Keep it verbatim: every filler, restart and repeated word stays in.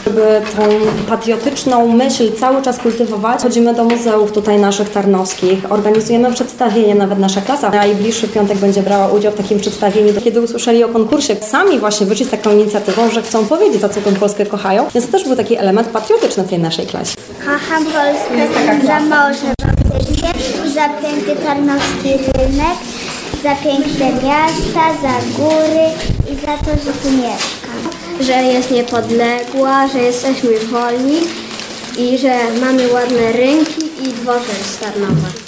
Żeby tą patriotyczną myśl cały czas kultywować, chodzimy do muzeów tutaj naszych tarnowskich, organizujemy przedstawienie, nawet nasza klasa najbliższy piątek będzie brała udział w takim przedstawieniu. Kiedy usłyszeli o konkursie, sami właśnie wyszli z taką inicjatywą, że chcą powiedzieć, za co tę Polskę kochają, więc to też był taki element patriotyczny w tej naszej klasie. Kocham Polskę za morze bałtyckie, za piękny tarnowski rynek, za piękne miasta, za góry i za to, że tu mieszkam. Że jest niepodległa, że jesteśmy wolni i że mamy ładne rynki i dworzec z Tarnowa.